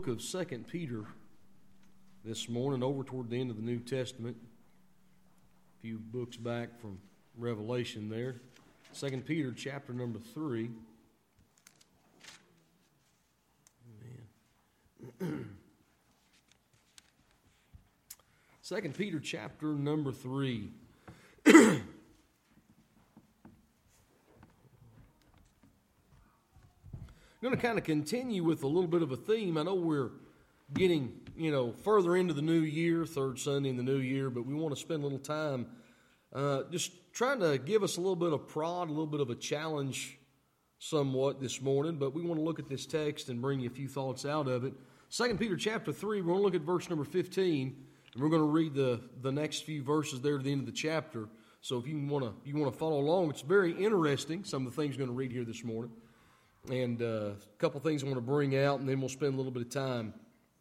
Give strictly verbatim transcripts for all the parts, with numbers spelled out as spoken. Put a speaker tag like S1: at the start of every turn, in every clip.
S1: Of Second Peter this morning, over toward the end of the New Testament, a few books back from Revelation there. Second Peter chapter number three. Amen. Second Peter chapter number three. I'm going to kind of continue with a little bit of a theme. I know we're getting, you know, further into the new year, third Sunday in the new year, but we want to spend a little time uh, just trying to give us a little bit of prod, a little bit of a challenge somewhat this morning, but we want to look at this text and bring you a few thoughts out of it. Second Peter chapter three, we're going to look at verse number fifteen, and we're going to read the, the next few verses there at the end of the chapter. So if you want to you want to follow along, it's very interesting, some of the things we're going to read here this morning. And uh, a couple things I want to bring out, and then we'll spend a little bit of time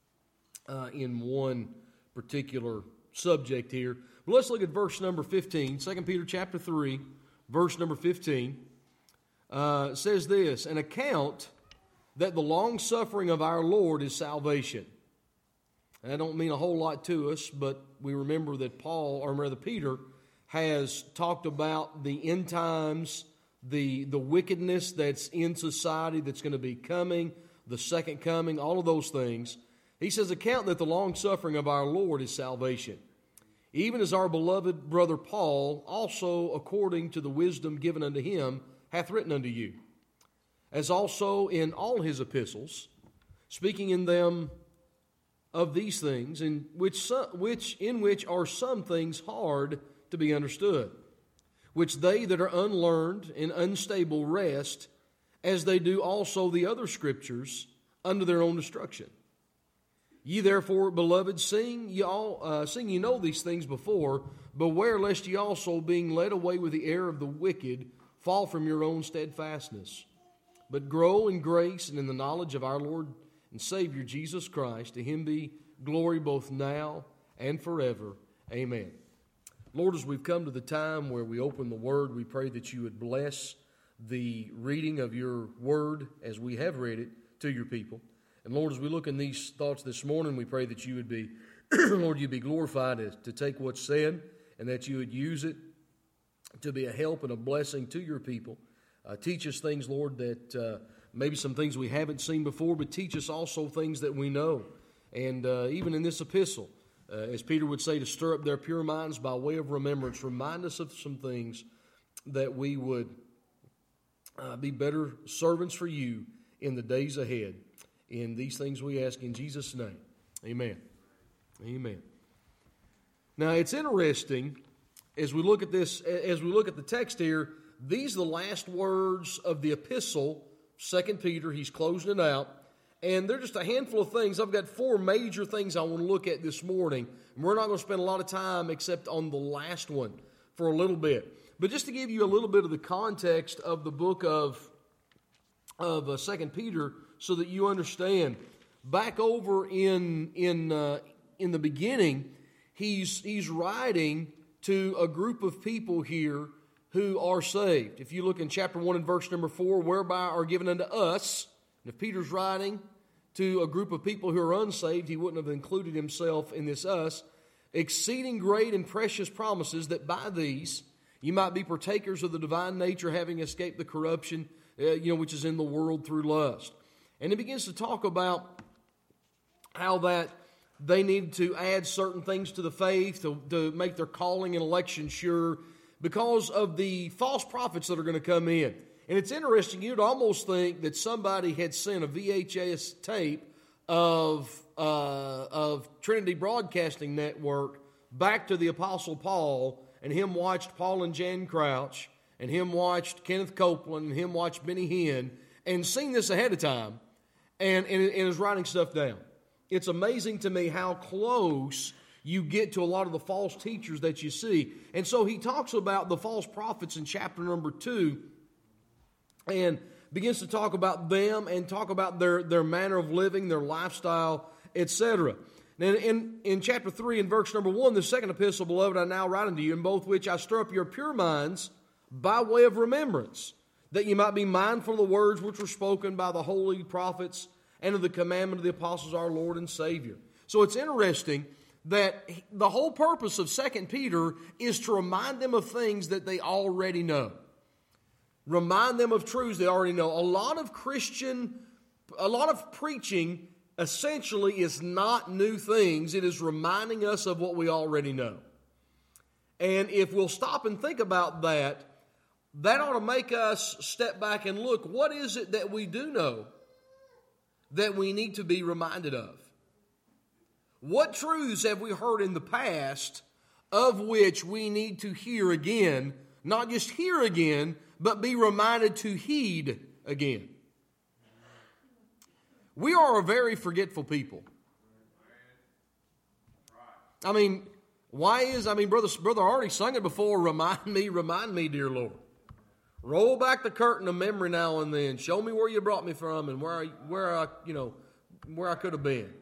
S1: uh, in one particular subject here. But let's look at verse number fifteen, Second Peter chapter three, verse number fifteen. Uh, it says this, "An account that the long-suffering of our Lord is salvation." And that don't mean a whole lot to us, but we remember that Paul, or rather Peter, has talked about the end times, the the wickedness that's in society that's going to be coming, the second coming, all of those things. He says, "Account that the long-suffering of our Lord is salvation, even as our beloved brother Paul, also according to the wisdom given unto him, hath written unto you, as also in all his epistles, speaking in them of these things, in which, some, which in which are some things hard to be understood, which they that are unlearned and unstable rest, as they do also the other scriptures, unto their own destruction. Ye therefore, beloved, seeing ye, all, uh, seeing ye know these things before, beware lest ye also, being led away with the error of the wicked, fall from your own steadfastness. But grow in grace and in the knowledge of our Lord and Savior Jesus Christ. To him be glory both now and forever. Amen." Lord, as we've come to the time where we open the Word, we pray that you would bless the reading of your Word as we have read it to your people. And Lord, as we look in these thoughts this morning, we pray that you would be, Lord, you'd be glorified as, to take what's said and that you would use it to be a help and a blessing to your people. Uh, teach us things, Lord, that uh, maybe some things we haven't seen before, but teach us also things that we know. And uh, even in this epistle, Uh, as Peter would say, to stir up their pure minds by way of remembrance. Remind us of some things that we would uh, be better servants for you in the days ahead. In these things we ask in Jesus' name. Amen. Amen. Now it's interesting as we look at this, as we look at the text here, these are the last words of the epistle, Second Peter. He's closing it out. And they're just a handful of things. I've got four major things I want to look at this morning. And we're not going to spend a lot of time except on the last one for a little bit. But just to give you a little bit of the context of the book of, of uh, Second Peter so that you understand. Back over in, in, uh, in the beginning, he's, he's writing to a group of people here who are saved. If you look in chapter one and verse number four, "Whereby are given unto us," and if Peter's writing to a group of people who are unsaved, he wouldn't have included himself in this "us," "exceeding great and precious promises, that by these you might be partakers of the divine nature, having escaped the corruption, uh, you know, which is in the world through lust." And he begins to talk about how that they need to add certain things to the faith to, to make their calling and election sure because of the false prophets that are going to come in. And it's interesting, you'd almost think that somebody had sent a V H S tape of, uh, of Trinity Broadcasting Network back to the Apostle Paul, and him watched Paul and Jan Crouch, and him watched Kenneth Copeland, and him watched Benny Hinn, and seen this ahead of time, and, and, and is writing stuff down. It's amazing to me how close you get to a lot of the false teachers that you see. And so he talks about the false prophets in chapter number two, and begins to talk about them and talk about their, their manner of living, their lifestyle, et cetera. And in, in chapter three and verse number one, the second epistle, "Beloved, I now write unto you, in both which I stir up your pure minds by way of remembrance, that ye might be mindful of the words which were spoken by the holy prophets and of the commandment of the apostles, our Lord and Savior. So it's interesting that the whole purpose of Second Peter is to remind them of things that they already know. Remind them of truths they already know. A lot of Christian, a lot of preaching essentially is not new things. It is reminding us of what we already know. And if we'll stop and think about that, that ought to make us step back and look, what is it that we do know that we need to be reminded of? What truths have we heard in the past of which we need to hear again, not just hear again, but be reminded to heed again? We are a very forgetful people. I mean, why is, I mean, brother, brother already sung it before, remind me, remind me, dear Lord. Roll back the curtain of memory now and then. Show me where you brought me from and where I, where I, you know, where I could have been.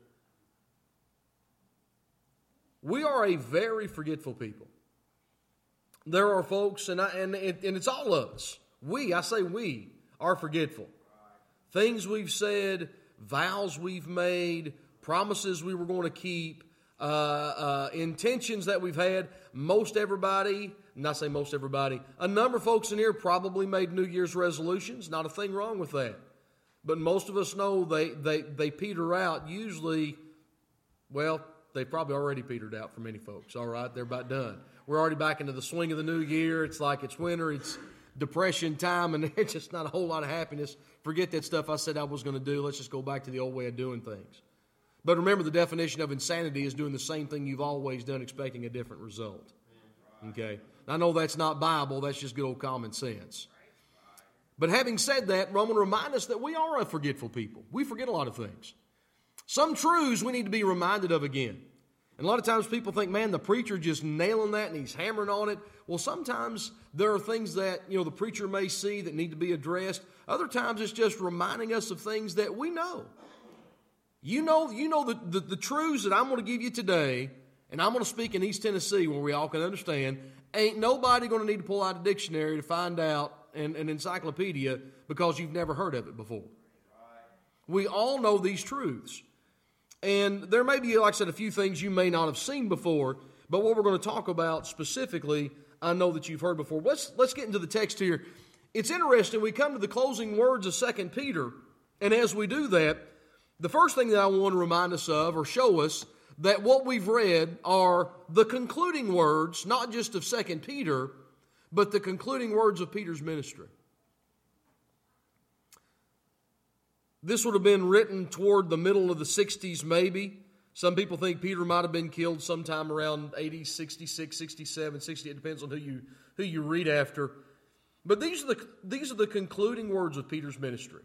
S1: We are a very forgetful people. There are folks, and I, and it, and it's all of us. We, I say we, are forgetful. Things we've said, vows we've made, promises we were going to keep, uh, uh, intentions that we've had. Most everybody, not say most everybody, a number of folks in here probably made New Year's resolutions. Not a thing wrong with that. But most of us know they, they, they peter out usually, well, they probably already petered out for many folks. All right, they're about done. We're already back into the swing of the new year. It's like it's winter, it's depression time, and there's just not a whole lot of happiness. Forget that stuff I said I was going to do. Let's just go back to the old way of doing things. But remember, the definition of insanity is doing the same thing you've always done, expecting a different result. Okay? I know that's not Bible. That's just good old common sense. But having said that, I want to remind us that we are a forgetful people. We forget a lot of things. Some truths we need to be reminded of again. And a lot of times people think, man, the preacher just nailing that and he's hammering on it. Well, sometimes there are things that, you know, the preacher may see that need to be addressed. Other times it's just reminding us of things that we know. You know, you know the, the, the truths that I'm going to give you today, and I'm going to speak in East Tennessee where we all can understand, ain't nobody going to need to pull out a dictionary to find out and an encyclopedia because you've never heard of it before. We all know these truths. And there may be, like I said, a few things you may not have seen before, but what we're going to talk about specifically, I know that you've heard before. Let's, let's get into the text here. It's interesting. We come to the closing words of Second Peter, and as we do that, the first thing that I want to remind us of or show us that what we've read are the concluding words, not just of Second Peter, but the concluding words of Peter's ministry. This would have been written toward the middle of the sixties, maybe. Some people think Peter might have been killed sometime around eighty, sixty-six, sixty-seven, sixty. It depends on who you who you read after. But these are the these are the concluding words of Peter's ministry.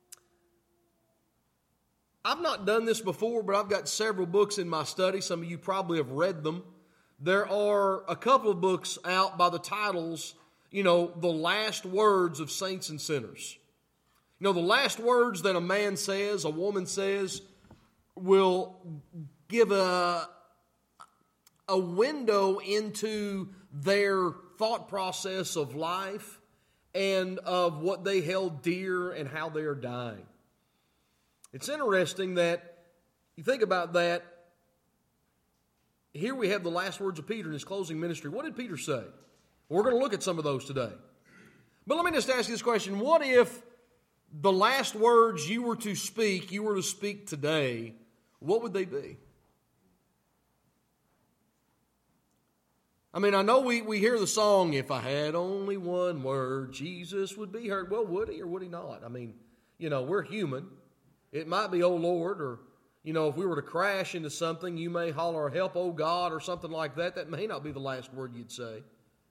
S1: I've not done this before, but I've got several books in my study. Some of you probably have read them. There are a couple of books out by the titles, you know, The Last Words of Saints and Sinners. You know, the last words that a man says, a woman says, will give a, a window into their thought process of life and of what they held dear and how they are dying. It's interesting that you think about that. Here we have the last words of Peter in his closing ministry. What did Peter say? We're going to look at some of those today. But let me just ask you this question. What if the last words you were to speak, you were to speak today, what would they be? I mean, I know we, we hear the song, if I had only one word, Jesus would be heard. Well, would he or would he not? I mean, you know, we're human. It might be, oh Lord, or, you know, if we were to crash into something, you may holler, help, oh God, or something like that. That may not be the last word you'd say.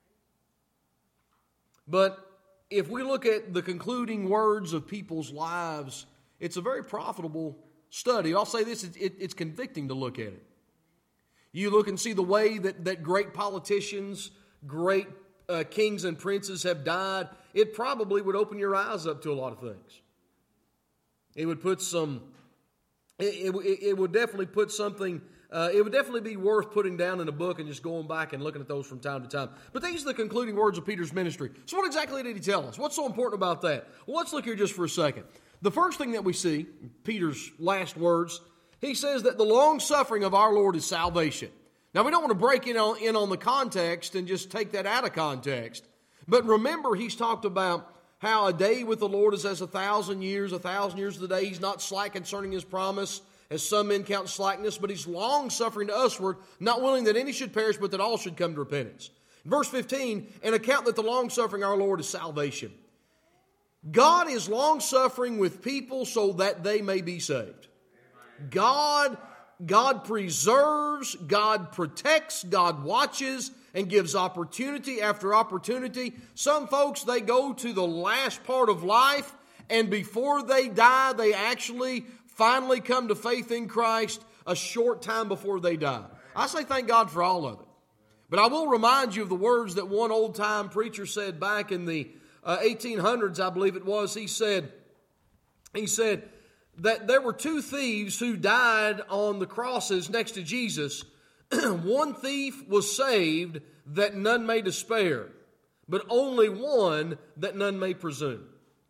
S1: But if we look at the concluding words of people's lives, it's a very profitable study. I'll say this, it, it, it's convicting to look at it. You look and see the way that, that great politicians, great uh, kings and princes have died, it probably would open your eyes up to a lot of things. It would put some, it, it, it would definitely put something, uh, it would definitely be worth putting down in a book and just going back and looking at those from time to time. But these are the concluding words of Peter's ministry. So what exactly did he tell us? What's so important about that? Well, let's look here just for a second. The first thing that we see, Peter's last words, he says that the long-suffering of our Lord is salvation. Now, we don't want to break in on, in on the context and just take that out of context. But remember, he's talked about how a day with the Lord is as a thousand years, a thousand years of the day. He's not slack concerning his promise, as some men count slackness, but he's long-suffering to usward, not willing that any should perish, but that all should come to repentance. Verse fifteen, and account that the long-suffering of our Lord is salvation. God is long-suffering with people so that they may be saved. God, God preserves, God protects, God watches, and gives opportunity after opportunity. Some folks, they go to the last part of life, and before they die, they actually finally come to faith in Christ a short time before they die. I say thank God for all of it. But I will remind you of the words that one old-time preacher said back in the uh, eighteen hundreds, I believe it was. He said, he said that there were two thieves who died on the crosses next to Jesus. One thief was saved that none may despair, but only one that none may presume.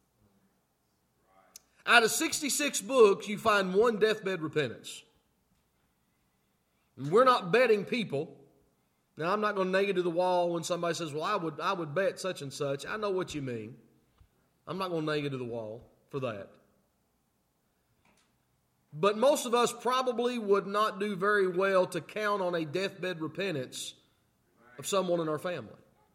S1: Out of sixty-six books, you find one deathbed repentance. And we're not betting people. Now, I'm not going to nail you to the wall when somebody says, well, I would, I would bet such and such. I know what you mean. I'm not going to nail you to the wall for that. But most of us probably would not do very well to count on a deathbed repentance of someone in our family.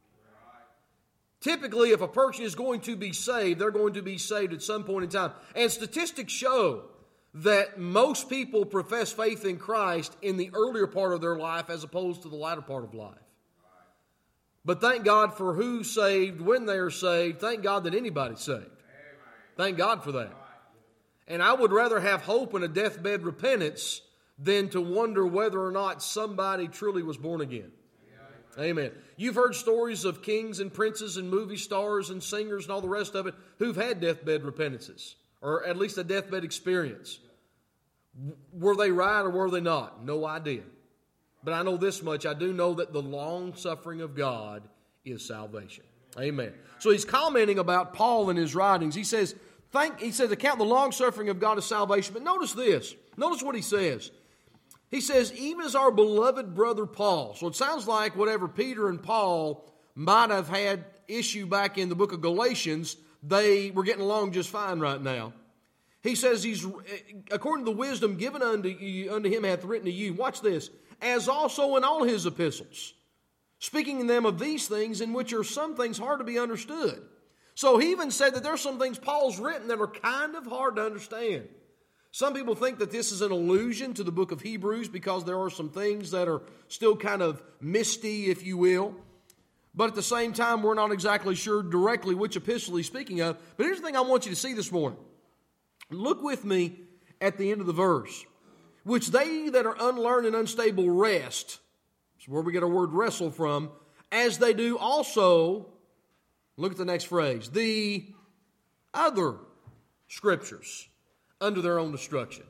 S1: Typically, if a person is going to be saved, they're going to be saved at some point in time. And statistics show that most people profess faith in Christ in the earlier part of their life as opposed to the latter part of life. But thank God for who's saved, when they're saved. Thank God that anybody's saved. Thank God for that. And I would rather have hope and a deathbed repentance than to wonder whether or not somebody truly was born again. Amen. You've heard stories of kings and princes and movie stars and singers and all the rest of it who've had deathbed repentances, or at least a deathbed experience. Were they right or were they not? No idea. But I know this much. I do know that the long suffering of God is salvation. Amen. So he's commenting about Paul in his writings. He says, Thank, he says, account the long suffering of God as salvation. But notice this. Notice what he says. He says, even as our beloved brother Paul. So it sounds like whatever Peter and Paul might have had issue back in the book of Galatians, they were getting along just fine right now. He says, he's according to the wisdom given unto you, unto him hath written to you. Watch this. As also in all his epistles, speaking in them of these things, in which are some things hard to be understood. So he even said that there's some things Paul's written that are kind of hard to understand. Some people think that this is an allusion to the book of Hebrews because there are some things that are still kind of misty, if you will. But at the same time, we're not exactly sure directly which epistle he's speaking of. But here's the thing I want you to see this morning. Look with me at the end of the verse. Which they that are unlearned and unstable rest. That's where we get our word wrestle from. As they do also, look at the next phrase, the other scriptures under their own destruction.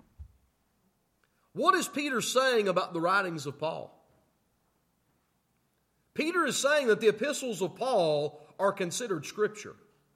S1: What is Peter saying about the writings of Paul? Peter is saying that the epistles of Paul are considered Scripture.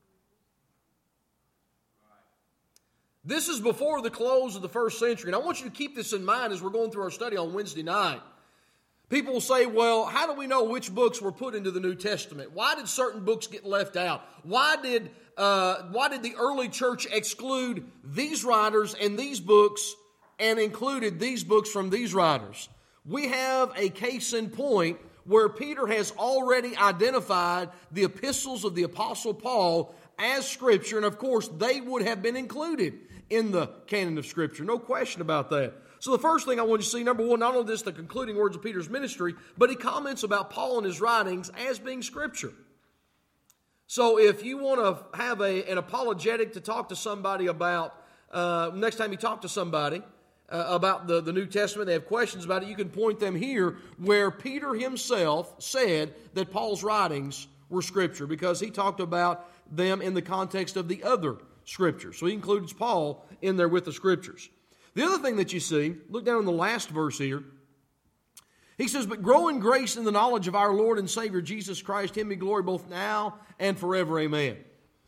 S1: This is before the close of the first century. And I want you to keep this in mind as we're going through our study on Wednesday night. People will say, well, how do we know which books were put into the New Testament? Why did certain books get left out? Why did, uh, why did the early church exclude these writers and these books and included these books from these writers? We have a case in point where Peter has already identified the epistles of the Apostle Paul as Scripture, and of course they would have been included in the canon of Scripture. No question about that. So the first thing I want you to see, number one, not only this, the concluding words of Peter's ministry, but he comments about Paul and his writings as being Scripture. So if you want to have a, an apologetic to talk to somebody about, uh, next time you talk to somebody uh, about the, the New Testament, they have questions about it, you can point them here where Peter himself said that Paul's writings were Scripture because he talked about them in the context of the other Scriptures. So he includes Paul in there with the Scriptures. The other thing that you see, look down in the last verse here. He says, but grow in grace in the knowledge of our Lord and Savior Jesus Christ. Him be glory both now and forever. Amen.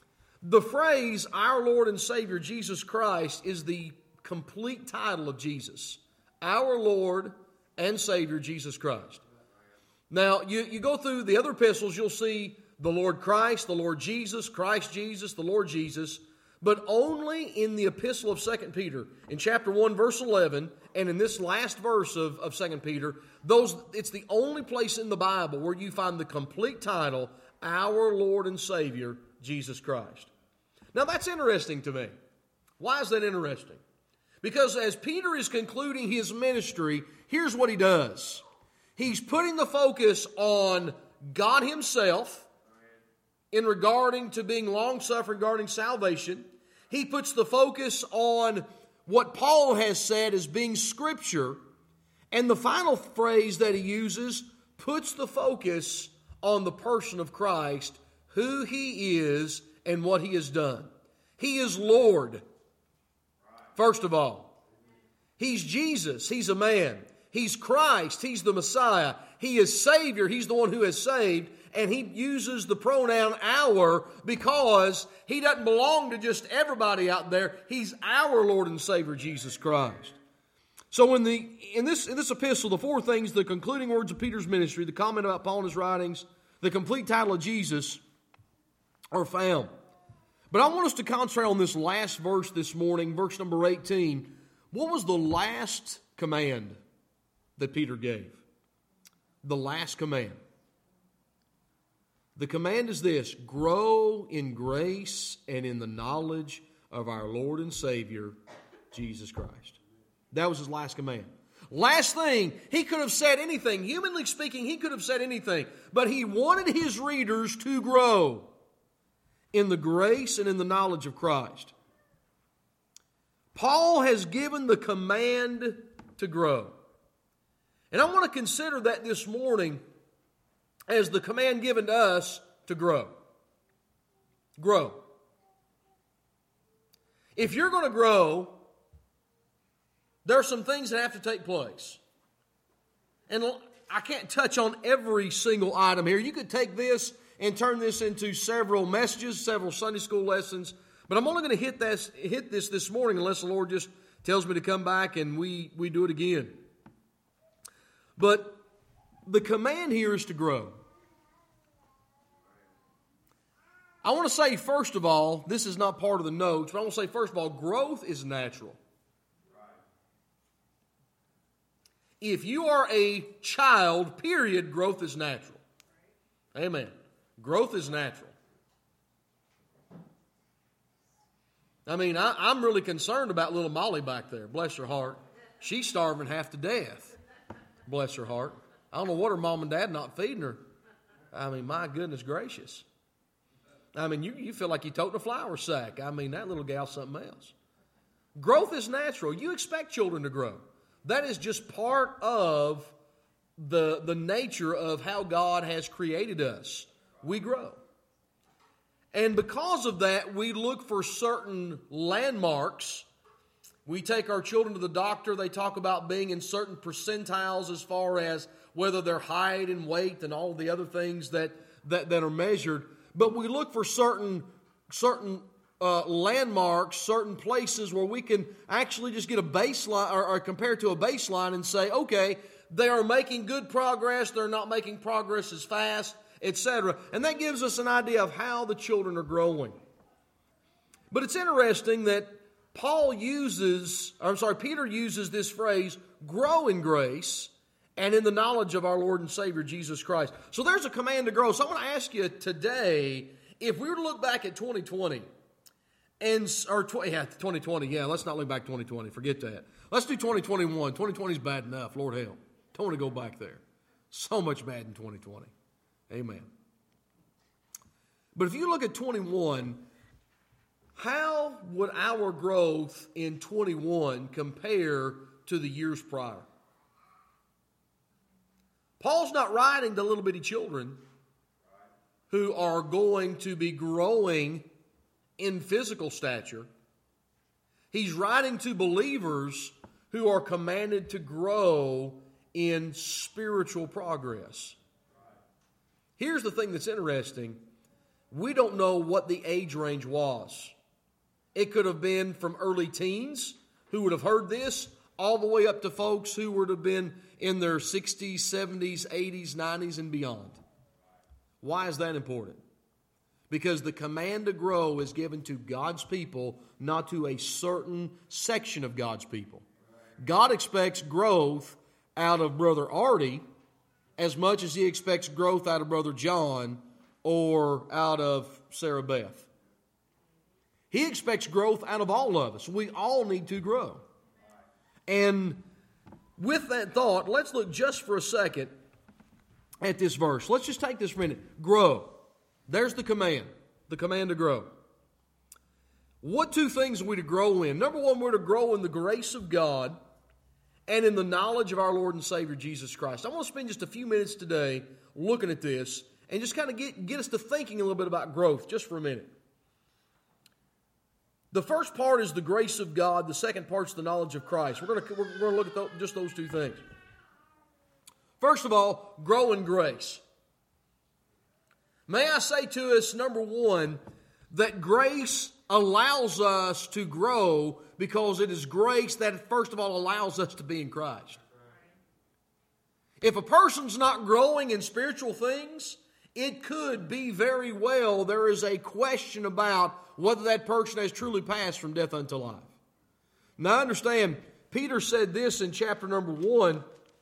S1: The phrase, our Lord and Savior Jesus Christ, is the complete title of Jesus. Our Lord and Savior Jesus Christ. Now, you, you go through the other epistles, you'll see the Lord Christ, the Lord Jesus, Christ Jesus, the Lord Jesus, but only in the epistle of Second Peter, in chapter one, verse eleven, and in this last verse of, of Second Peter, those it's the only place in the Bible where you find the complete title, our Lord and Savior, Jesus Christ. Now that's interesting to me. Why is that interesting? Because as Peter is concluding his ministry, here's what he does. He's putting the focus on God Himself in regarding to being long-suffering regarding salvation. He puts the focus on what Paul has said as being Scripture. And the final phrase that he uses puts the focus on the person of Christ, who He is and what He has done. He is Lord, first of all. He's Jesus. He's a man. He's Christ. He's the Messiah. He is Savior. He's the one who has saved. And He uses the pronoun our because He doesn't belong to just everybody out there. He's our Lord and Savior, Jesus Christ. So in, the, in, this, in this epistle, the four things, the concluding words of Peter's ministry, the comment about Paul and his writings, the complete title of Jesus are found. But I want us to concentrate on this last verse this morning, verse number eighteen. What was the last command that Peter gave? The last command. The command is this: grow in grace and in the knowledge of our Lord and Savior, Jesus Christ. That was his last command. Last thing, he could have said anything. Humanly speaking, he could have said anything. But he wanted his readers to grow in the grace and in the knowledge of Christ. Paul has given the command to grow. And I want to consider that this morning as the command given to us to grow. Grow. If you're going to grow, there are some things that have to take place. And I can't touch on every single item here. You could take this and turn this into several messages, several Sunday school lessons. But I'm only going to hit this, hit this this morning unless the Lord just tells me to come back and we, we do it again. But the command here is to grow. I want to say, first of all, this is not part of the notes, but I want to say, first of all, growth is natural. If you are a child, period, growth is natural. Amen. Growth is natural. I mean, I, I'm really concerned about little Molly back there. Bless her heart. She's starving half to death. Bless her heart. I don't know what her mom and dad not feeding her. I mean, my goodness gracious. I mean, you, you feel like you're toting a flour sack. I mean, that little gal's something else. Growth is natural. You expect children to grow. That is just part of the, the nature of how God has created us. We grow. And because of that, we look for certain landmarks. We take our children to the doctor. They talk about being in certain percentiles as far as whether their height and weight and all the other things that, that, that are measured. But we look for certain, certain uh, landmarks, certain places where we can actually just get a baseline or, or compare to a baseline and say, okay, they are making good progress. They're not making progress as fast, et cetera. And that gives us an idea of how the children are growing. But it's interesting that Paul uses, or I'm sorry, Peter uses this phrase, grow in grace and in the knowledge of our Lord and Savior, Jesus Christ. So there's a command to grow. So I want to ask you today, if we were to look back at twenty twenty, and or tw- yeah, twenty twenty, yeah, let's not look back twenty twenty, forget that. Let's do twenty twenty-one. twenty twenty is bad enough, Lord help. Don't want to go back there. So much bad in twenty twenty. Amen. But if you look at twenty-one, how would our growth in twenty-one compare to the years prior? Paul's not writing to little bitty children who are going to be growing in physical stature. He's writing to believers who are commanded to grow in spiritual progress. Here's the thing that's interesting. We don't know what the age range was. It could have been from early teens who would have heard this, all the way up to folks who would have been in their sixties, seventies, eighties, nineties, and beyond. Why is that important? Because the command to grow is given to God's people, not to a certain section of God's people. God expects growth out of Brother Artie as much as He expects growth out of Brother John or out of Sarah Beth. He expects growth out of all of us. We all need to grow. And with that thought, let's look just for a second at this verse. Let's just take this for a minute. Grow. There's the command. The command to grow. What two things are we to grow in? Number one, we're to grow in the grace of God and in the knowledge of our Lord and Savior Jesus Christ. I want to spend just a few minutes today looking at this and just kind of get, get us to thinking a little bit about growth just for a minute. The first part is the grace of God. The second part is the knowledge of Christ. We're going to, we're going to look at those, just those two things. First of all, grow in grace. May I say to us, number one, that grace allows us to grow because it is grace that, first of all, allows us to be in Christ. If a person's not growing in spiritual things, it could be very well there is a question about whether that person has truly passed from death unto life. Now, understand, Peter said this in chapter number one.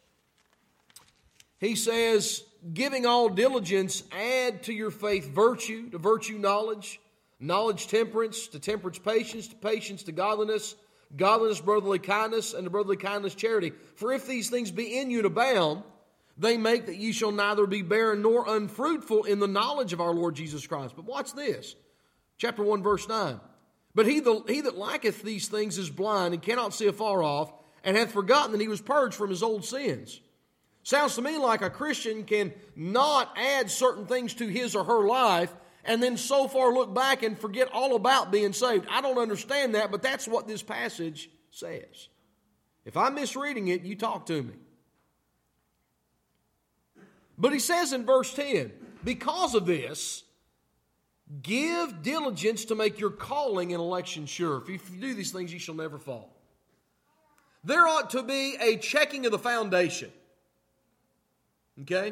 S1: He says, giving all diligence, add to your faith virtue, to virtue knowledge, knowledge temperance, to temperance patience, to patience to godliness, godliness brotherly kindness, and to brotherly kindness charity. For if these things be in you and abound, they make that ye shall neither be barren nor unfruitful in the knowledge of our Lord Jesus Christ. But watch this. Chapter one, verse nine. But he, the, he that lacketh these things is blind and cannot see afar off, and hath forgotten that he was purged from his old sins. Sounds to me like a Christian can not add certain things to his or her life and then so far look back and forget all about being saved. I don't understand that, but that's what this passage says. If I'm misreading it, you talk to me. But he says in verse ten, because of this, give diligence to make your calling and election sure. If you do these things, you shall never fall. There ought to be a checking of the foundation. Okay?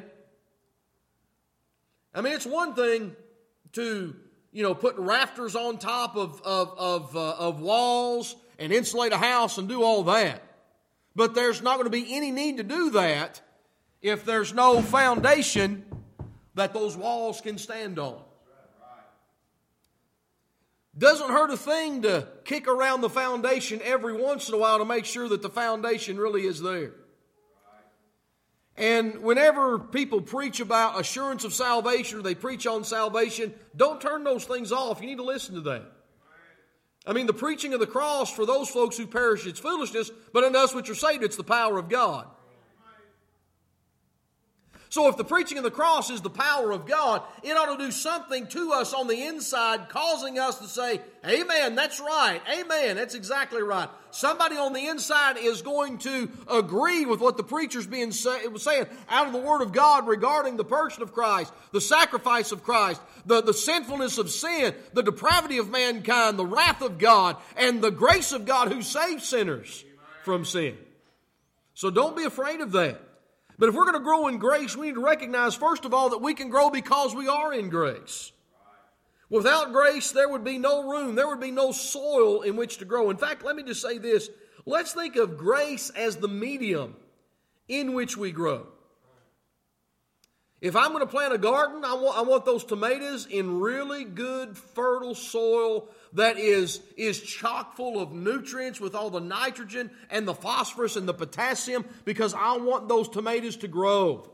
S1: I mean, it's one thing to, you know, put rafters on top of, of, of, uh, of walls and insulate a house and do all that. But there's not going to be any need to do that if there's no foundation that those walls can stand on. Doesn't hurt a thing to kick around the foundation every once in a while to make sure that the foundation really is there. And whenever people preach about assurance of salvation or they preach on salvation, don't turn those things off. You need to listen to that. I mean, the preaching of the cross for those folks who perish, it's foolishness, but unto us which are saved, it's the power of God. So if the preaching of the cross is the power of God, it ought to do something to us on the inside, causing us to say, amen, that's right. Amen, that's exactly right. Somebody on the inside is going to agree with what the preacher's being say, saying out of the Word of God regarding the person of Christ, the sacrifice of Christ, the, the sinfulness of sin, the depravity of mankind, the wrath of God, and the grace of God who saves sinners from sin. So don't be afraid of that. But if we're going to grow in grace, we need to recognize, first of all, that we can grow because we are in grace. Without grace, there would be no room. There would be no soil in which to grow. In fact, let me just say this. Let's think of grace as the medium in which we grow. If I'm going to plant a garden, I want, I want those tomatoes in really good, fertile soil that is, is chock full of nutrients with all the nitrogen and the phosphorus and the potassium, because I want those tomatoes to grow.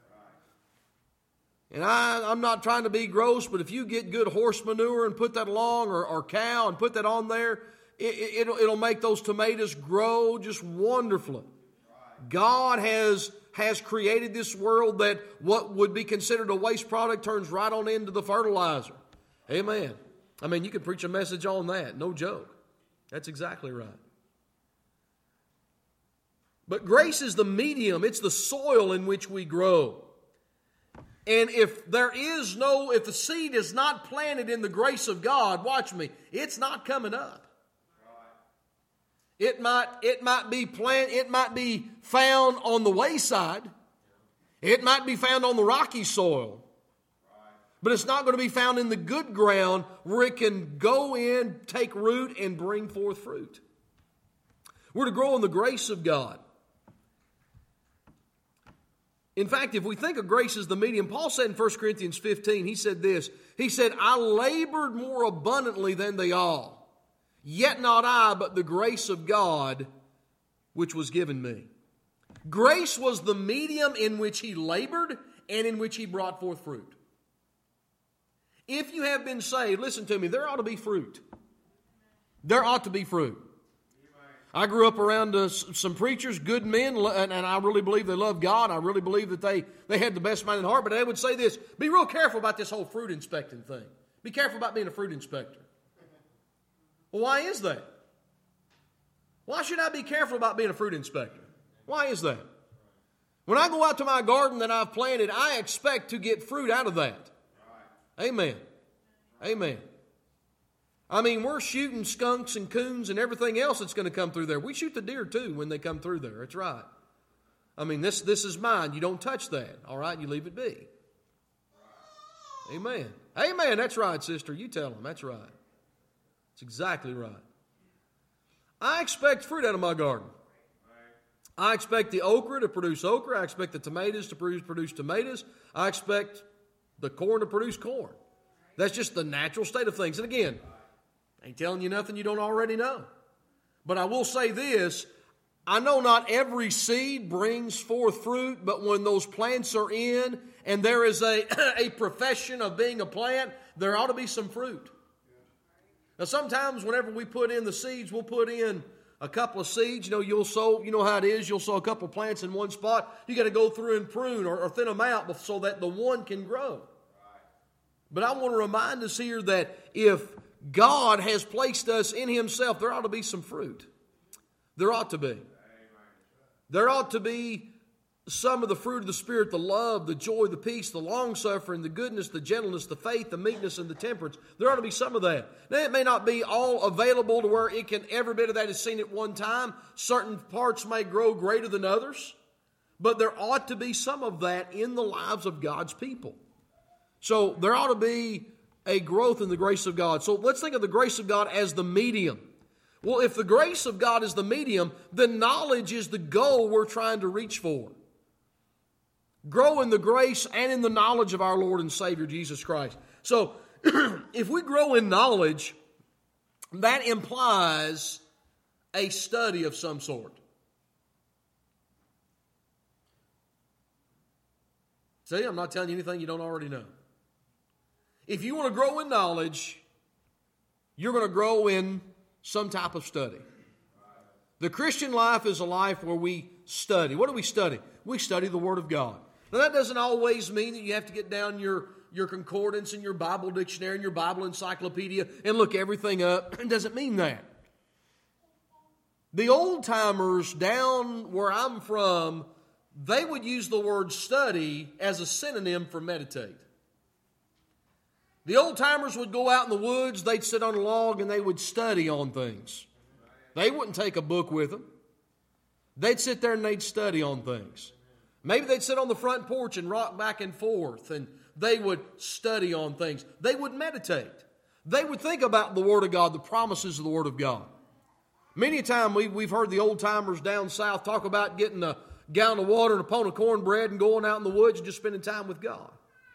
S1: And I, I'm not trying to be gross, but if you get good horse manure and put that along, or, or cow and put that on there, it, it, it'll, it'll make those tomatoes grow just wonderfully. God has, has created this world that what would be considered a waste product turns right on into the fertilizer. Amen. I mean, you could preach a message on that. No joke. That's exactly right. But grace is the medium. It's the soil in which we grow. And if there is no, if the seed is not planted in the grace of God, watch me, it's not coming up. It might, it might be plant, it might be found on the wayside. It might be found on the rocky soil. But it's not going to be found in the good ground where it can go in, take root, and bring forth fruit. We're to grow in the grace of God. In fact, if we think of grace as the medium, Paul said in First Corinthians fifteen, he said this, he said, I labored more abundantly than they all, yet not I, but the grace of God which was given me. Grace was the medium in which he labored and in which he brought forth fruit. If you have been saved, listen to me, there ought to be fruit. There ought to be fruit. I grew up around uh, some preachers, good men, and, and I really believe they love God. I really believe that they, they had the best mind in heart, but they would say this, be real careful about this whole fruit inspecting thing. Be careful about being a fruit inspector. Well, why is that? Why should I be careful about being a fruit inspector? Why is that? When I go out to my garden that I've planted, I expect to get fruit out of that. Amen. Amen. I mean, we're shooting skunks and coons and everything else that's going to come through there. We shoot the deer too when they come through there. That's right. I mean, this, this is mine. You don't touch that. All right? You leave it be. Amen. Amen. That's right, sister. You tell them. That's right. That's exactly right. I expect fruit out of my garden. I expect the okra to produce okra. I expect the tomatoes to produce, produce tomatoes. I expect the corn to produce corn. That's just the natural state of things. And again, I ain't telling you nothing you don't already know. But I will say this, I know not every seed brings forth fruit, but when those plants are in and there is a, a profession of being a plant, there ought to be some fruit. Now sometimes whenever we put in the seeds, we'll put in a couple of seeds. You know, you'll sow, you know how it is, you'll sow a couple of plants in one spot. You got to go through and prune or, or thin them out so that the one can grow. But I want to remind us here that if God has placed us in Himself, there ought to be some fruit. There ought to be. There ought to be some of the fruit of the Spirit, the love, the joy, the peace, the long-suffering, the goodness, the gentleness, the faith, the meekness, and the temperance. There ought to be some of that. Now, it may not be all available to where it can, every bit of that is seen at one time. Certain parts may grow greater than others. But there ought to be some of that in the lives of God's people. So there ought to be a growth in the grace of God. So let's think of the grace of God as the medium. Well, if the grace of God is the medium, then knowledge is the goal we're trying to reach for. Grow in the grace and in the knowledge of our Lord and Savior, Jesus Christ. So, if we grow in knowledge, that implies a study of some sort. See, I'm not telling you anything you don't already know. If you want to grow in knowledge, you're going to grow in some type of study. The Christian life is a life where we study. What do we study? We study the Word of God. Now, that doesn't always mean that you have to get down your, your concordance and your Bible dictionary and your Bible encyclopedia and look everything up. It doesn't mean that. The old-timers down where I'm from, they would use the word study as a synonym for meditate. The old-timers would go out in the woods, they'd sit on a log, and they would study on things. They wouldn't take a book with them. They'd sit there and they'd study on things. Maybe they'd sit on the front porch and rock back and forth, and they would study on things. They would meditate. They would think about the Word of God, the promises of the Word of God. Many a time we, we've heard the old-timers down south talk about getting a gallon of water and a pound of cornbread and going out in the woods and just spending time with God.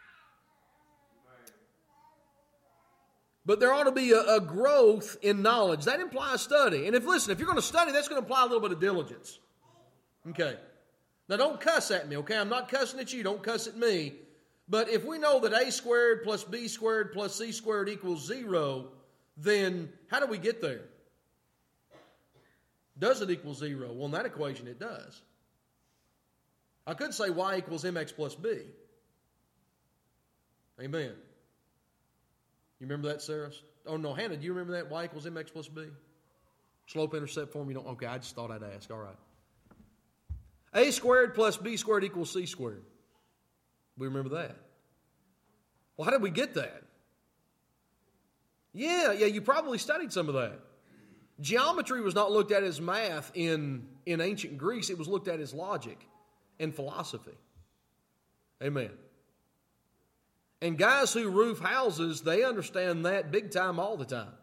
S1: But there ought to be a, a growth in knowledge. That implies study. And if, listen, if you're going to study, that's going to imply a little bit of diligence. Okay. Now, don't cuss at me, okay? I'm not cussing at you. Don't cuss at me. But if we know that A squared plus B squared plus C squared equals zero, then how do we get there? Does it equal zero? Well, in that equation, it does. I could say y equals mx plus b. Amen. You remember that, Sarah? Oh, no, Hannah, do you remember that? Y equals mx plus b? Slope intercept form, you don't? Okay, I just thought I'd ask. All right. A squared plus b squared equals c squared. We remember that. Well, how did we get that? Yeah, yeah, you probably studied some of that. Geometry was not looked at as math in, in ancient Greece. It was looked at as logic and philosophy. Amen. And guys who roof houses, they understand that big time all the time.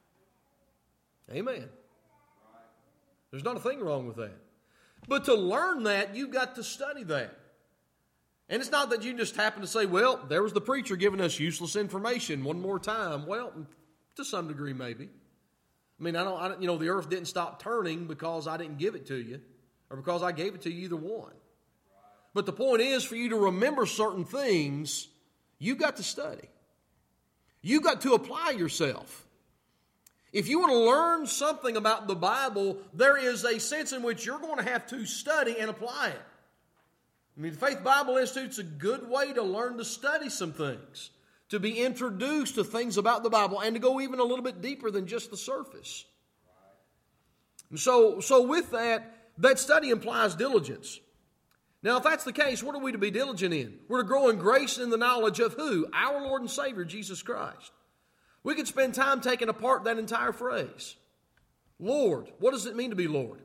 S1: Amen. There's not a thing wrong with that. But to learn that, you've got to study that. And it's not that you just happen to say, well, there was the preacher giving us useless information one more time. Well, to some degree, maybe. I mean, I don't, I don't, you know, the earth didn't stop turning because I didn't give it to you or because I gave it to you, either one. But the point is, for you to remember certain things, you've got to study. You've got to apply yourself. If you want to learn something about the Bible, there is a sense in which you're going to have to study and apply it. I mean, the Faith Bible Institute's a good way to learn to study some things, to be introduced to things about the Bible, and to go even a little bit deeper than just the surface. And so, so with that, that study implies diligence. Now, if that's the case, what are we to be diligent in? We're to grow in grace and in the knowledge of who? Our Lord and Savior, Jesus Christ. We could spend time taking apart that entire phrase. Lord, what does it mean to be Lord?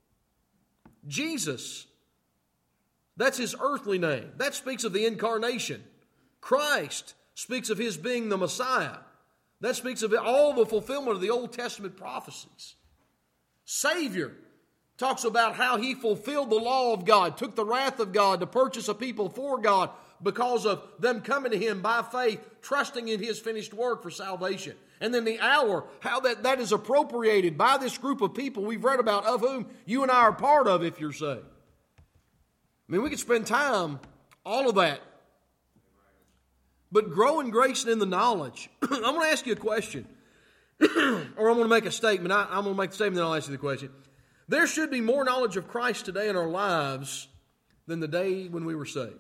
S1: Jesus, that's His earthly name. That speaks of the incarnation. Christ speaks of His being the Messiah. That speaks of all the fulfillment of the Old Testament prophecies. Savior talks about how He fulfilled the law of God, took the wrath of God to purchase a people for God because of them coming to Him by faith, trusting in His finished work for salvation. And then the hour, how that, that is appropriated by this group of people we've read about, of whom you and I are part of if you're saved. I mean, we could spend time, all of that. But grow in grace and in the knowledge. I'm going to ask you a question. Or I'm going to make a statement. I, I'm going to make the statement, then I'll ask you the question. There should be more knowledge of Christ today in our lives than the day when we were saved.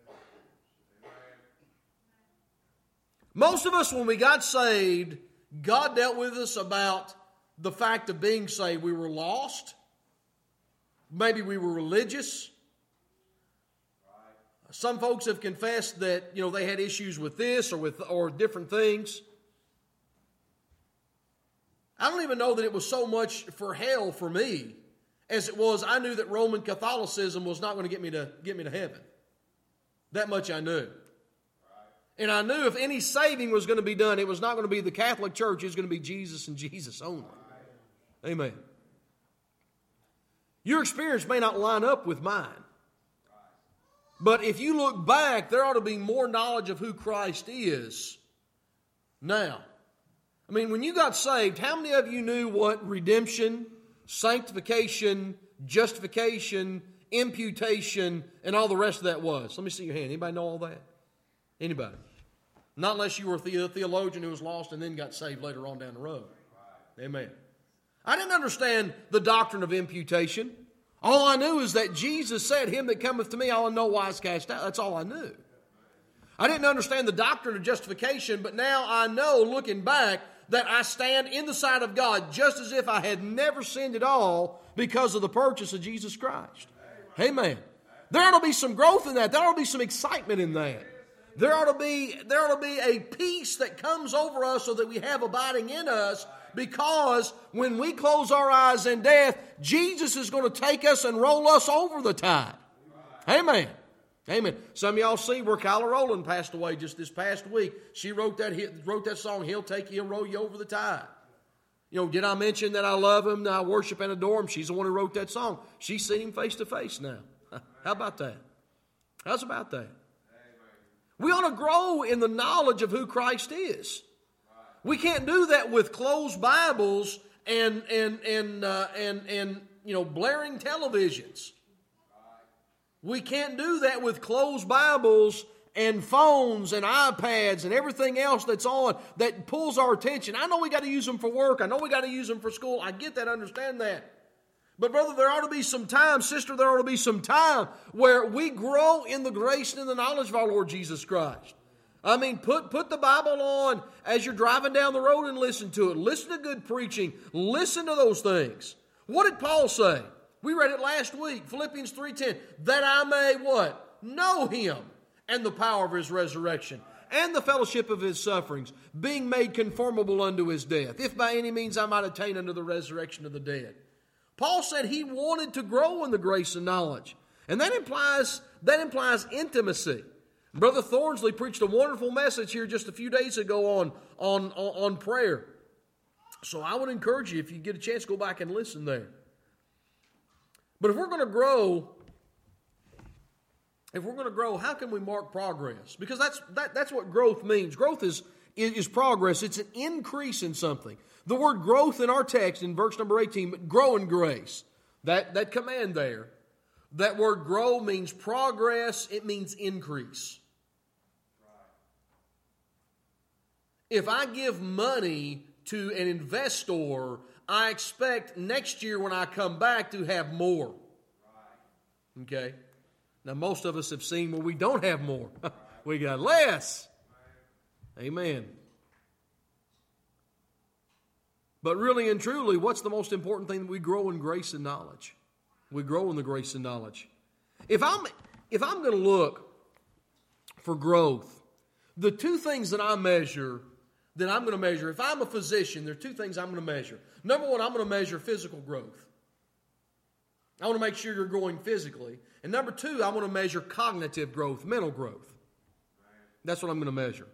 S1: Most of us, when we got saved, God dealt with us about the fact of being saved. We were lost. Maybe we were religious. Some folks have confessed that, you know, they had issues with this or with or different things. I don't even know that it was so much for hell for me as it was I knew that Roman Catholicism was not going to get me to get me to heaven. That much I knew. And I knew if any saving was going to be done, it was not going to be the Catholic Church. It was going to be Jesus and Jesus only. Amen. Your experience may not line up with mine. But if you look back, there ought to be more knowledge of who Christ is now. I mean, when you got saved, how many of you knew what redemption, sanctification, justification, imputation, and all the rest of that was? Let me see your hand. Anybody know all that? Anybody? Not unless you were a theologian who was lost and then got saved later on down the road. Amen. I didn't understand the doctrine of imputation. All I knew is that Jesus said, "Him that cometh to me, I'll in no wise cast out." That's all I knew. I didn't understand the doctrine of justification, but now I know, looking back, that I stand in the sight of God just as if I had never sinned at all because of the purchase of Jesus Christ. Amen. There ought to be some growth in that. There ought to be some excitement in that. There ought to be, there ought to be a peace that comes over us so that we have abiding in us, because when we close our eyes in death, Jesus is going to take us and roll us over the tide. Amen. Amen. Some of y'all see where Kyla Rowland passed away just this past week. She wrote that wrote that song, "He'll take you, he'll roll you over the tide." You know, did I mention that I love Him, that I worship and adore Him? She's the one who wrote that song. She's seen Him face to face now. How about that? How's about that? We ought to grow in the knowledge of who Christ is. We can't do that with closed Bibles and and and uh, and and you know blaring televisions. We can't do that with closed Bibles and phones and iPads and everything else that's on that pulls our attention. I know we got to use them for work. I know we got to use them for school. I get that, understand that. But brother, there ought to be some time, sister, there ought to be some time where we grow in the grace and in the knowledge of our Lord Jesus Christ. I mean, put, put the Bible on as you're driving down the road and listen to it. Listen to good preaching. Listen to those things. What did Paul say? We read it last week, Philippians three ten. That I may what? Know Him and the power of His resurrection. and the fellowship of his sufferings, being made conformable unto his death, if by any means I might attain unto the resurrection of the dead. Paul said he wanted to grow in the grace and knowledge. And that implies, that implies intimacy. Brother Thornsley preached a wonderful message here just a few days ago on, on, on, on prayer. So I would encourage you, if you get a chance, go back and listen there. But if we're going to grow, if we're going to grow, how can we mark progress? Because that's that, that's what growth means. Growth is, is, is progress. It's an increase in something. The word growth in our text in verse number eighteen, grow in grace. That, that command there, that word grow means progress. It means increase. If I give money to an investor, I expect next year when I come back to have more. Okay? Now, most of us have seen where we don't have more. We got less. Amen. But really and truly, what's the most important thing? That we grow in grace and knowledge. We grow in the grace and knowledge. If I'm, if I'm going to look for growth, the two things that I measure that I'm going to measure. If I'm a physician, there are two things I'm going to measure. Number one, I'm going to measure physical growth. I want to make sure you're growing physically. And number two, I want to measure cognitive growth, mental growth. That's what I'm going to measure.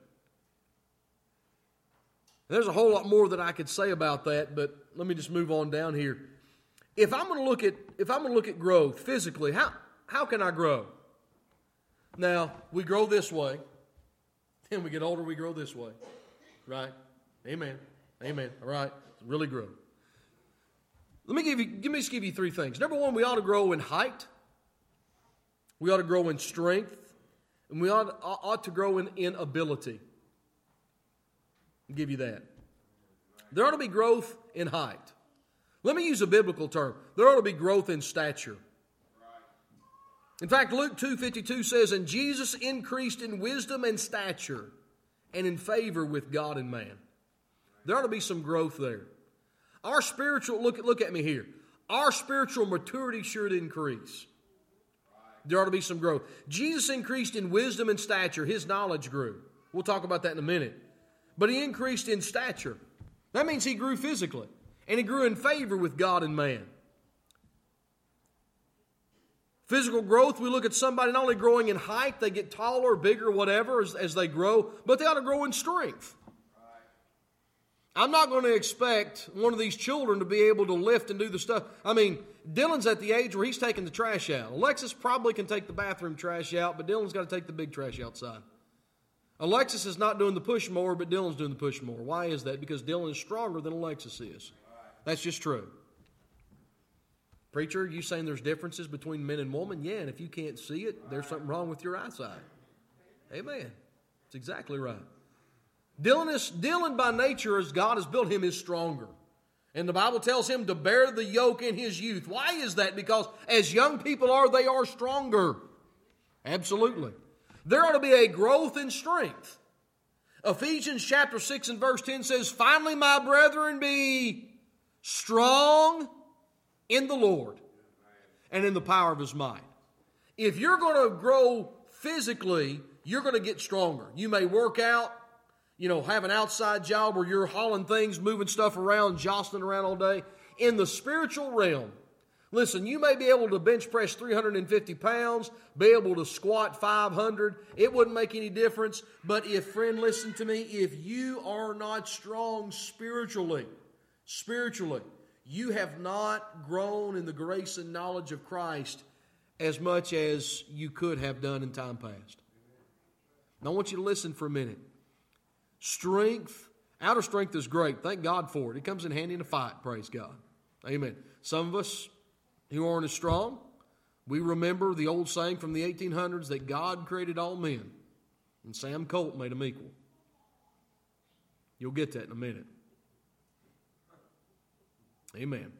S1: There's a whole lot more that I could say about that, but let me just move on down here. If I'm going to look at if I'm going to look at growth physically, how how can I grow? Now, we grow this way. Then we get older, we grow this way. Right? Amen. Amen. All right. Really grow. Let me give you, let me just give you three things. Number one, we ought to grow in height. We ought to grow in strength. And we ought, ought to grow in, in ability. I'll give you that. There ought to be growth in height. Let me use a biblical term. There ought to be growth in stature. In fact, Luke two fifty-two says, and Jesus increased in wisdom and stature, and in favor with God and man. There ought to be some growth there. Our spiritual, look, look at me here. Our spiritual maturity should increase. There ought to be some growth. Jesus increased in wisdom and stature. His knowledge grew. We'll talk about that in a minute. But he increased in stature. That means he grew physically. And he grew in favor with God and man. Physical growth, we look at somebody not only growing in height, they get taller, bigger, whatever, as, as they grow, but they ought to grow in strength. I'm not going to expect one of these children to be able to lift and do the stuff. I mean, Dylan's at the age where he's taking the trash out. Alexis probably can take the bathroom trash out, but Dylan's got to take the big trash outside. Alexis is not doing the push mower, but Dylan's doing the push mower. Why is that? Because Dylan is stronger than Alexis is. That's just true. Preacher, you saying there's differences between men and women? Yeah, and if you can't see it, there's something wrong with your eyesight. Amen. That's exactly right. Dylan, is, Dylan by nature, as God has built him, is stronger. And the Bible tells him to bear the yoke in his youth. Why is that? Because as young people are, they are stronger. Absolutely. There ought to be a growth in strength. Ephesians chapter six and verse ten says, finally, my brethren, be strong in the Lord and in the power of his might. If you're going to grow physically, you're going to get stronger. You may work out, you know, have an outside job where you're hauling things, moving stuff around, jostling around all day. In the spiritual realm, listen, you may be able to bench press three hundred fifty pounds, be able to squat five hundred. It wouldn't make any difference. But if, friend, listen to me, if you are not strong spiritually, spiritually, you have not grown in the grace and knowledge of Christ as much as you could have done in time past. Now I want you to listen for a minute. Strength, outer strength is great. Thank God for it. It comes in handy in a fight, praise God. Amen. Some of us who aren't as strong, we remember the old saying from the eighteen hundreds that God created all men, and Sam Colt made them equal. You'll get that in a minute. Amen.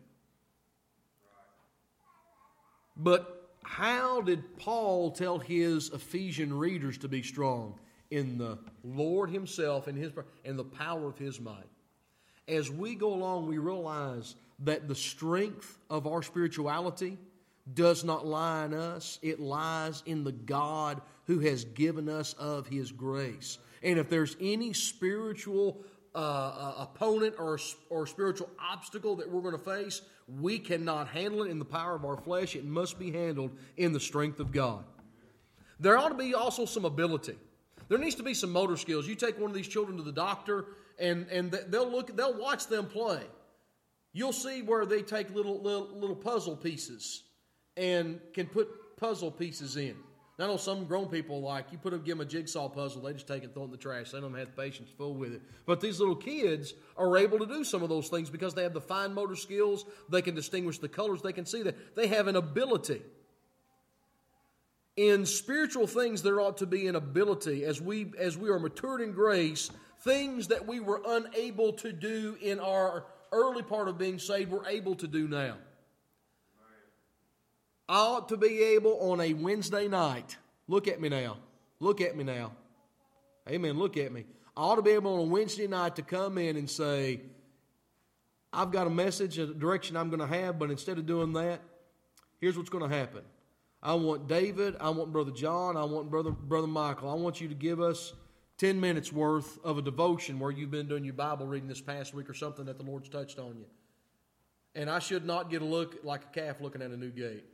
S1: But how did Paul tell his Ephesian readers to be strong? In the Lord himself and his and the power of his might. As we go along, we realize that the strength of our spirituality does not lie in us. It lies in the God who has given us of His grace. And if there's any spiritual uh, uh, opponent or, or spiritual obstacle that we're going to face, we cannot handle it in the power of our flesh. It must be handled in the strength of God. There ought to be also some ability. There needs to be some motor skills. You take one of these children to the doctor, and, and they'll look, they'll watch them play. You'll see where they take little, little little puzzle pieces and can put puzzle pieces in. I know some grown people like, you put them, give them a jigsaw puzzle, they just take it and throw it in the trash. They don't have the patience to fool with it. But these little kids are able to do some of those things because they have the fine motor skills. They can distinguish the colors. They can see that. They have an ability. In spiritual things, there ought to be an ability. As we, as we are matured in grace, things that we were unable to do in our early part of being saved, we're able to do now. I ought to be able on a Wednesday night. Look at me now. Look at me now. Amen. Look at me. I ought to be able on a Wednesday night to come in and say, I've got a message, a direction I'm going to have, but instead of doing that, here's what's going to happen. I want David, I want Brother John, I want Brother, Brother Michael. I want you to give us ten minutes worth of a devotion where you've been doing your Bible reading this past week or something that the Lord's touched on you. And I should not get a look like a calf looking at a new gate.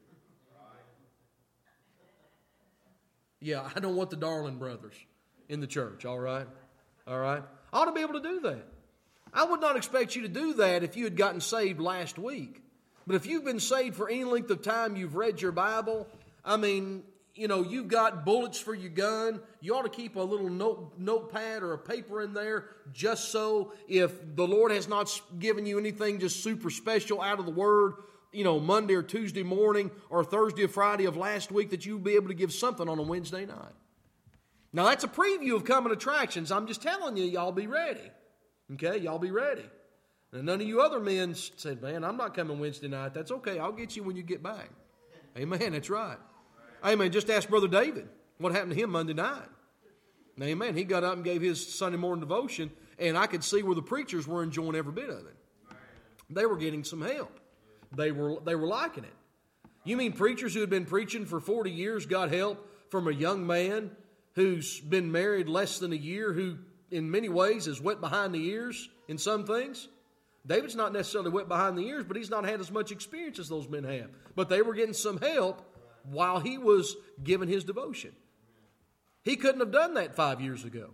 S1: Yeah, I don't want the Darling brothers in the church, all right? All right? I ought to be able to do that. I would not expect you to do that if you had gotten saved last week. But if you've been saved for any length of time, you've read your Bible, I mean, you know, you've got bullets for your gun, you ought to keep a little note, notepad or a paper in there just so if the Lord has not given you anything just super special out of the Word, you know, Monday or Tuesday morning or Thursday or Friday of last week, that you'll be able to give something on a Wednesday night. Now, that's a preview of coming attractions. I'm just telling you, y'all be ready. Okay, y'all be ready. And none of you other men said, man, I'm not coming Wednesday night. That's okay. I'll get you when you get back. Amen. That's right. Amen. Just ask Brother David what happened to him Monday night. Amen. He got up and gave his Sunday morning devotion, and I could see where the preachers were enjoying every bit of it. They were getting some help. They were they were liking it. You mean preachers who had been preaching for forty years got help from a young man who's been married less than a year, who in many ways is wet behind the ears in some things? David's not necessarily wet behind the ears, but he's not had as much experience as those men have. But they were getting some help while he was giving his devotion. He couldn't have done that five years ago,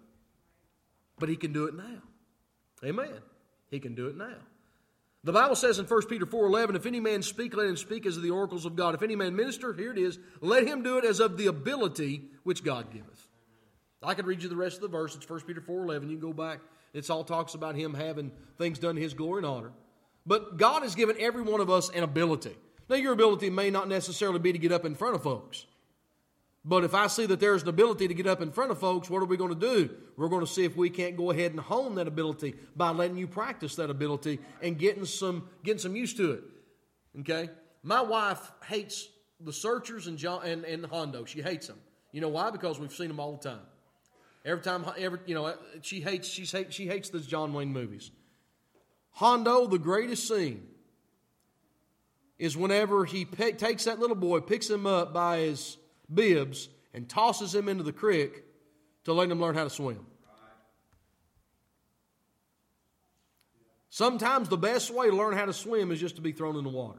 S1: but he can do it now. Amen. He can do it now. The Bible says in First Peter four eleven, if any man speak, let him speak as of the oracles of God. If any man minister, here it is, let him do it as of the ability which God giveth. I could read you the rest of the verse. It's First Peter four eleven. You can go back. It's all talks about him having things done to his glory and honor. But God has given every one of us an ability. Now, your ability may not necessarily be to get up in front of folks. But if I see that there's an ability to get up in front of folks, what are we going to do? We're going to see if we can't go ahead and hone that ability by letting you practice that ability and getting some getting some used to it. Okay? My wife hates the Searchers and John and, and Hondo. She hates them. You know why? Because we've seen them all the time. Every time, every you know, she hates she hates she hates those John Wayne movies. Hondo, the greatest scene is whenever he pe- takes that little boy, picks him up by his bibs, and tosses him into the creek to let him learn how to swim. Sometimes the best way to learn how to swim is just to be thrown in the water.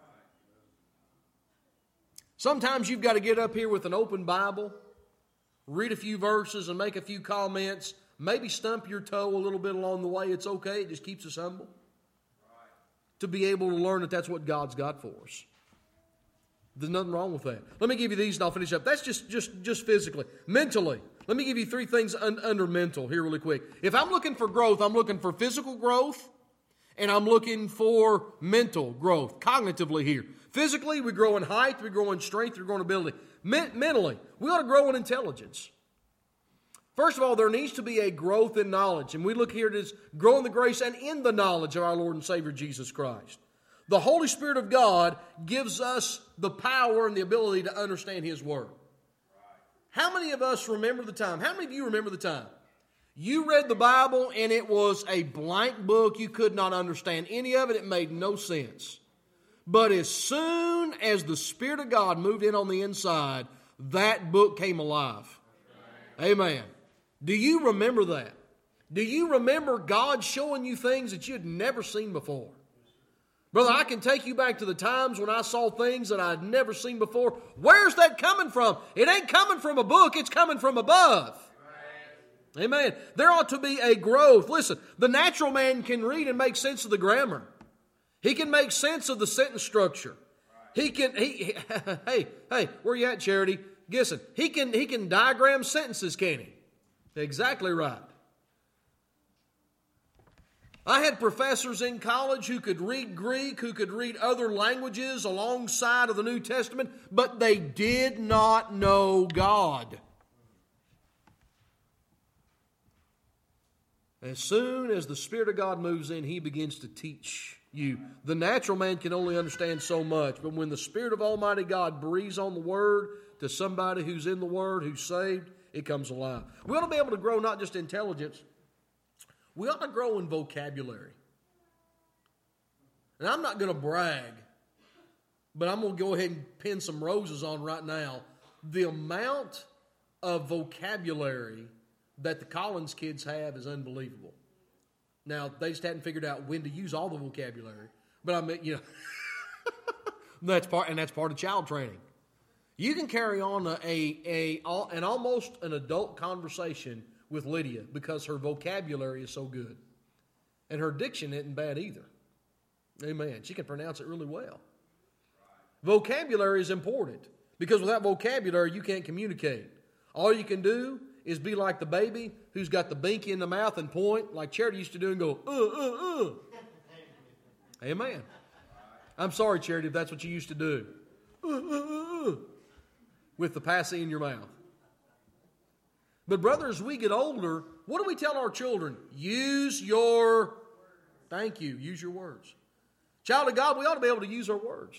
S1: Sometimes you've got to get up here with an open Bible, read a few verses and make a few comments, maybe stump your toe a little bit along the way. It's okay. It just keeps us humble. To be able to learn that that's what God's got for us. There's nothing wrong with that. Let me give you these and I'll finish up. That's just, just, just physically. Mentally, let me give you three things un, under mental here really quick. If I'm looking for growth, I'm looking for physical growth and I'm looking for mental growth, cognitively here. Physically, we grow in height, we grow in strength, we grow in ability. Men- mentally, we ought to grow in intelligence. First of all, there needs to be a growth in knowledge. And we look here at this grow in the grace and in the knowledge of our Lord and Savior Jesus Christ. The Holy Spirit of God gives us the power and the ability to understand His Word. How many of us remember the time? How many of you remember the time? You read the Bible and it was a blank book. You could not understand any of it. It made no sense. But as soon as the Spirit of God moved in on the inside, that book came alive. Amen. Do you remember that? Do you remember God showing you things that you had never seen before? Brother, I can take you back to the times when I saw things that I'd never seen before. Where's that coming from? It ain't coming from a book, it's coming from above. Amen. There ought to be a growth. Listen, the natural man can read and make sense of the grammar. He can make sense of the sentence structure. He can, he, hey, hey, where you at, Charity? Listen, he can, he can diagram sentences, can he? Exactly right. I had professors in college who could read Greek, who could read other languages alongside of the New Testament, but they did not know God. As soon as the Spirit of God moves in, He begins to teach you. The natural man can only understand so much, but when the Spirit of Almighty God breathes on the Word to somebody who's in the Word, who's saved, it comes alive. We ought to be able to grow not just intelligence, we ought to grow in vocabulary. And I'm not going to brag, but I'm going to go ahead and pin some roses on right now. The amount of vocabulary that the Collins kids have is unbelievable. Now, they just hadn't figured out when to use all the vocabulary. But I mean, you know, that's part, and that's part of child training. You can carry on a, a, a an almost an adult conversation with Lydia because her vocabulary is so good. And her diction isn't bad either. Amen. She can pronounce it really well. Vocabulary is important because without vocabulary, you can't communicate. All you can do is be like the baby who's got the binky in the mouth and point like Charity used to do and go, uh, uh, uh. Amen. I'm sorry, Charity, if that's what you used to do. Uh, uh, uh, with the passy in your mouth. But brother, as we get older, what do we tell our children? Use your, thank you, use your words. Child of God, we ought to be able to use our words.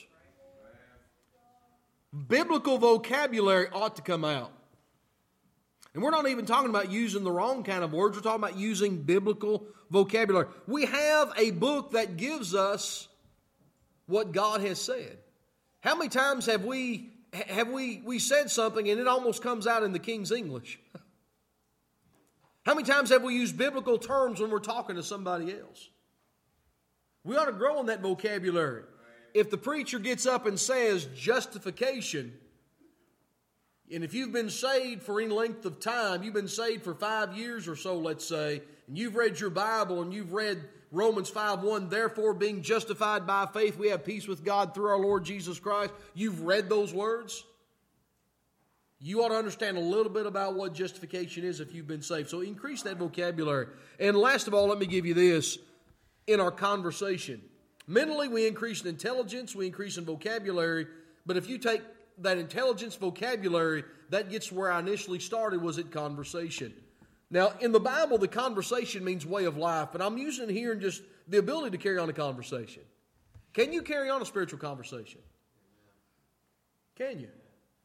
S1: Biblical vocabulary ought to come out. And we're not even talking about using the wrong kind of words. We're talking about using biblical vocabulary. We have a book that gives us what God has said. How many times have we have we, we said something and it almost comes out in the King's English? How many times have we used biblical terms when we're talking to somebody else? We ought to grow in that vocabulary. If the preacher gets up and says justification, and if you've been saved for any length of time, you've been saved for five years or so, let's say, and you've read your Bible and you've read Romans five one, therefore being justified by faith, we have peace with God through our Lord Jesus Christ. You've read those words. You ought to understand a little bit about what justification is if you've been saved. So increase that vocabulary. And last of all, let me give you this in our conversation. Mentally, we increase in intelligence, we increase in vocabulary, but if you take that intelligence vocabulary, that gets where I initially started, was at conversation. Now, in the Bible, the conversation means way of life, but I'm using it here in just the ability to carry on a conversation. Can you carry on a spiritual conversation? Can you?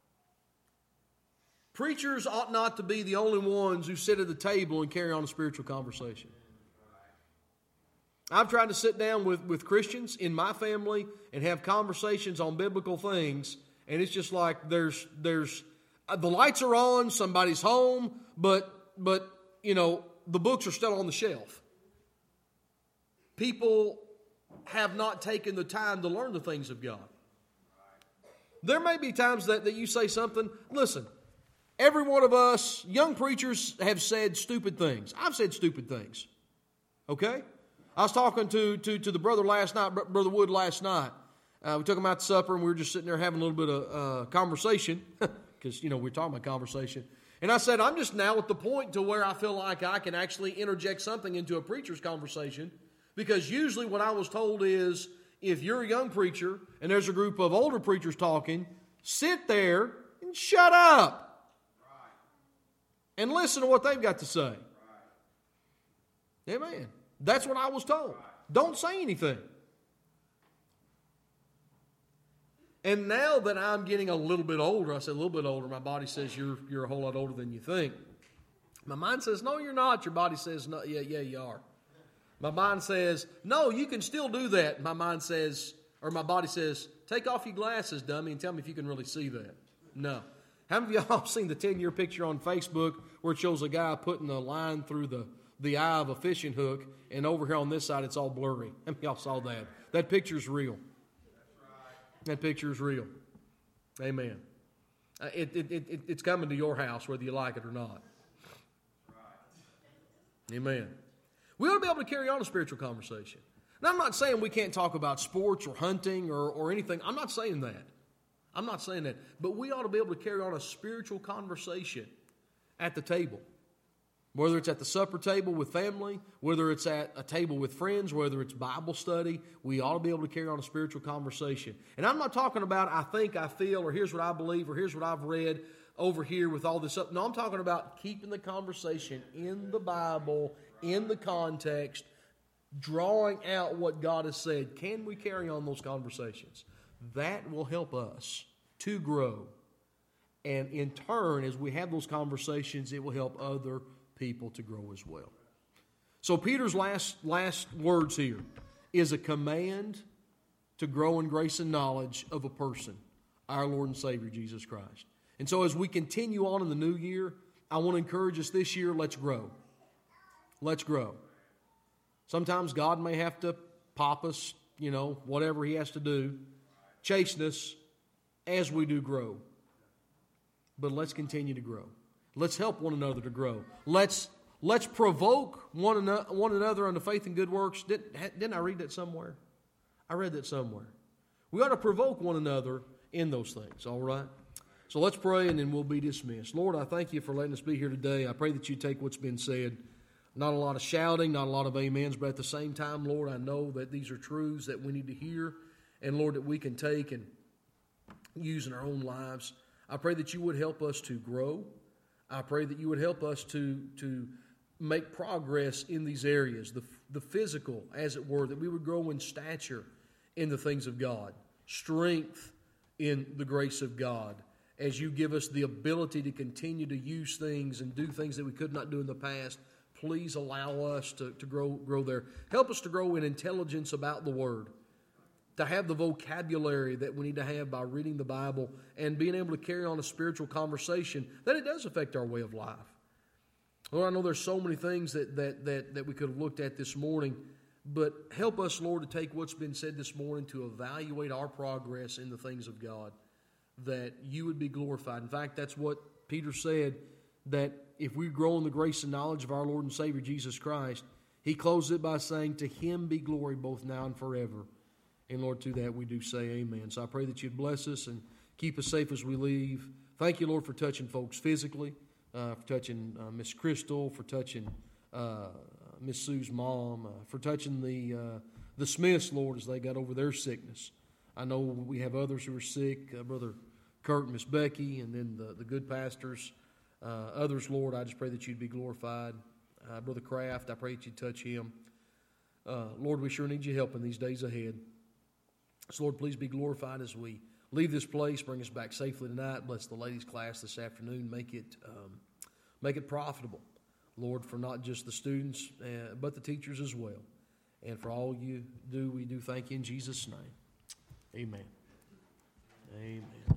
S1: Preachers ought not to be the only ones who sit at the table and carry on a spiritual conversation. I've tried to sit down with, with Christians in my family and have conversations on biblical things, and it's just like there's there's uh, the lights are on, somebody's home, but but you know the books are still on the shelf. People have not taken the time to learn the things of God. There may be times that, that you say something. Listen, every one of us, young preachers, have said stupid things. I've said stupid things. Okay? I was talking to, to, to the brother last night, Brother Wood last night. Uh, we took him out to supper, and we were just sitting there having a little bit of uh, conversation, because, you know, we we're talking about conversation. And I said, I'm just now at the point to where I feel like I can actually interject something into a preacher's conversation, because usually what I was told is, if you're a young preacher and there's a group of older preachers talking, sit there and shut up. Right. And listen to what they've got to say. Right. Amen. That's what I was told. Right. Don't say anything. And now that I'm getting a little bit older, I said a little bit older, my body says you're you're a whole lot older than you think. My mind says, no, you're not. Your body says, no, yeah, yeah, you are. My mind says, no, you can still do that. My mind says, Or my body says, take off your glasses, dummy, and tell me if you can really see that. No. How many of y'all seen the ten-year picture on Facebook where it shows a guy putting a line through the, the eye of a fishing hook, and over here on this side it's all blurry? How many of y'all saw that? That picture's real. That picture's real. Amen. Uh, it, it, it, it's coming to your house whether you like it or not. Amen. We ought to be able to carry on a spiritual conversation. Now, I'm not saying we can't talk about sports or hunting or, or anything. I'm not saying that. I'm not saying that. But we ought to be able to carry on a spiritual conversation at the table. Whether it's at the supper table with family, whether it's at a table with friends, whether it's Bible study, we ought to be able to carry on a spiritual conversation. And I'm not talking about I think, I feel, or here's what I believe, or here's what I've read over here with all this up. No, I'm talking about keeping the conversation in the Bible, in the context, drawing out what God has said. Can we carry on those conversations? That will help us to grow. And in turn, as we have those conversations, it will help other people to grow as well. So Peter's last, last words here is a command to grow in grace and knowledge of a person, our Lord and Savior, Jesus Christ. And so as we continue on in the new year, I want to encourage us this year, let's grow. Let's grow. Sometimes God may have to pop us, you know, whatever He has to do, chasten us as we do grow. But let's continue to grow. Let's help one another to grow. Let's let's provoke one another, one another unto faith and good works. Didn't, didn't I read that somewhere? I read that somewhere. We ought to provoke one another in those things, all right? So let's pray and then we'll be dismissed. Lord, I thank You for letting us be here today. I pray that You take what's been said. Not a lot of shouting, not a lot of amens, but at the same time, Lord, I know that these are truths that we need to hear, and Lord, that we can take and use in our own lives. I pray that You would help us to grow. I pray that You would help us to, to make progress in these areas, the, the physical, as it were, that we would grow in stature in the things of God, strength in the grace of God, as You give us the ability to continue to use things and do things that we could not do in the past. Please allow us to, to grow, grow there. Help us to grow in intelligence about the Word, to have the vocabulary that we need to have by reading the Bible and being able to carry on a spiritual conversation, that it does affect our way of life. Lord, I know there's so many things that, that, that, that we could have looked at this morning, but help us, Lord, to take what's been said this morning to evaluate our progress in the things of God, that You would be glorified. In fact, that's what Peter said, that if we grow in the grace and knowledge of our Lord and Savior Jesus Christ, he closed it by saying, to Him be glory both now and forever. And Lord, to that we do say amen. So I pray that You'd bless us and keep us safe as we leave. Thank You, Lord, for touching folks physically, uh, for touching uh, Miss Crystal, for touching uh, Miss Sue's mom, uh, for touching the uh, the Smiths, Lord, as they got over their sickness. I know we have others who are sick, uh, Brother Kurt and Miss Becky, and then the, the good pastors. Uh, others, Lord, I just pray that You'd be glorified. Uh, Brother Kraft, I pray that You'd touch him. Uh, Lord, we sure need Your help in these days ahead. So, Lord, please be glorified as we leave this place. Bring us back safely tonight. Bless the ladies' class this afternoon. Make it, um, make it profitable, Lord, for not just the students, uh, but the teachers as well. And for all You do, we do thank You in Jesus' name. Amen. Amen.